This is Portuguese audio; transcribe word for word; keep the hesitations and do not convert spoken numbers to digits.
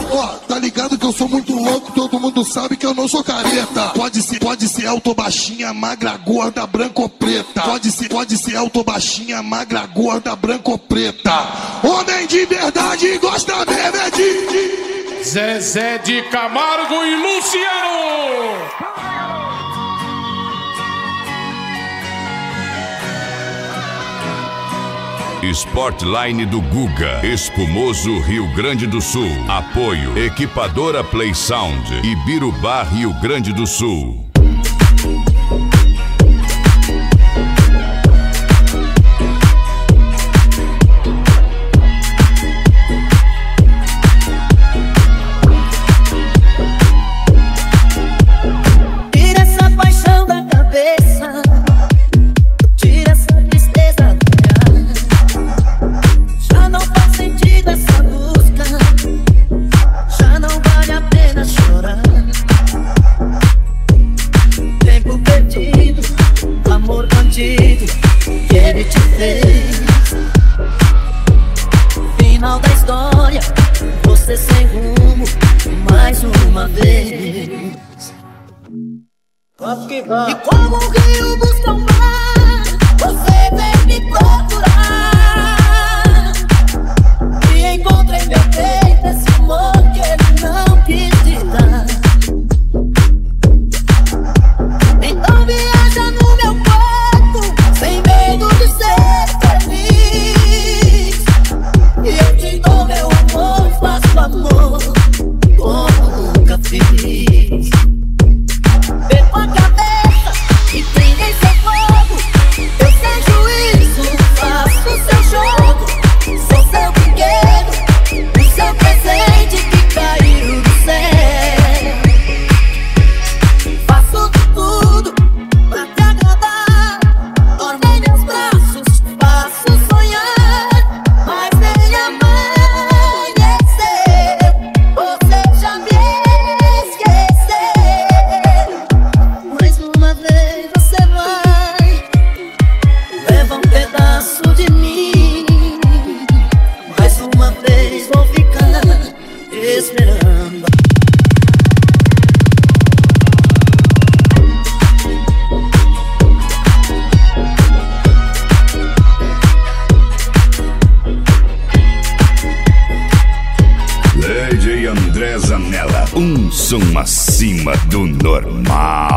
Ó, tá ligado que eu sou muito louco, todo mundo sabe que eu não sou careta. Pode ser, pode ser alto, baixinha, magra, gorda, branca ou preta. Pode ser, pode ser alto, baixinha, magra, gorda, branca ou preta. Homem de verdade gosta mesmo é de... Zezé de Camargo e Luciano. Sportline do Guga, Espumoso, Rio Grande do Sul. Apoio Equipadora Play Sound e Birubá, Rio Grande do Sul. Tira essa paixão da cabeça, tira essa tristeza do olhar. Já não faz sentido essa busca, já não vale a pena chorar. Tempo perdido, amor bandido, que ele te fez. Final da história, você sem rumo, mais uma vez. E como o rio busca o mar, você vem me procurar. E encontrei meu peito esse amor que ele não quis te dar. Então viaja no meu corpo, sem medo de ser feliz. E eu te dou meu amor, faço amor como nunca fiz. Perco a cabeça e prendem seu fogo. Eu sem juízo faço seu jogo. Sou seu brinquedo, o seu presente que caiu do céu. Faço de tudo pra te agradar. Tornei meus braços, faço sonhar. Mas nem amanhecer, você já me esqueceu. Mais uma vez você vai levar um pedaço de mim. Mais uma vez vou ficar esperando. D J André Zanella, um som acima do normal.